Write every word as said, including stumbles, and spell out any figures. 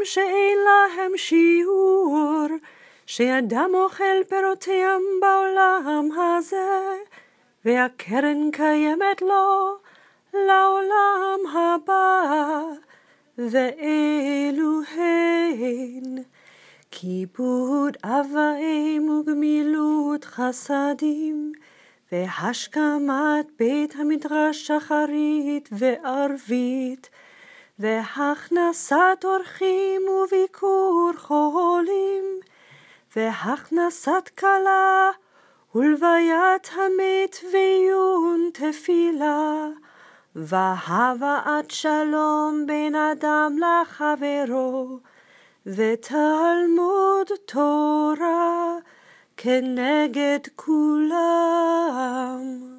שאין להם שיעור, שידם אוכל פירותיהם בעולם הזה, והקרן קיימת לו לעולם הבא. ואלו הן כיבוד אב ואם וגמילות חסדים, והשכמת בית המדרש שחרית וערבית, והכנסת אורחים וביקור חולים, והכנסת כלה ולוויית המת ועיון תפילה, והבאת שלום בין אדם לחברו, ותלמוד תורה כנגד כולם.